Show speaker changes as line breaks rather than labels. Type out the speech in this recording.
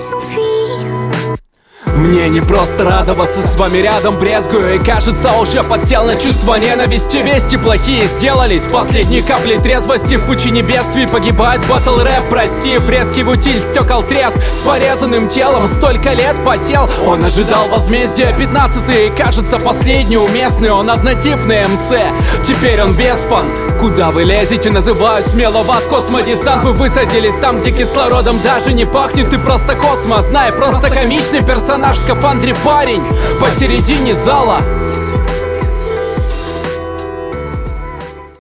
Мне не просто радоваться, с вами рядом брезгую. И кажется, уже подсел на чувство ненависти. Вести плохие сделались последней каплей трезвости. В пучине бедствий погибает батл рэп. Прости, фрески в утиль, стекол треск. С порезанным телом столько лет потел. Он ожидал возмездия 15-й. И кажется, последний уместный. Он однотипный МЦ, теперь он без понт. Куда вы лезете? Называю смело вас космодесант. Вы высадились там, где кислородом даже не пахнет. Ты просто космос, знай, просто комичный персонаж в скафандре парень посередине зала.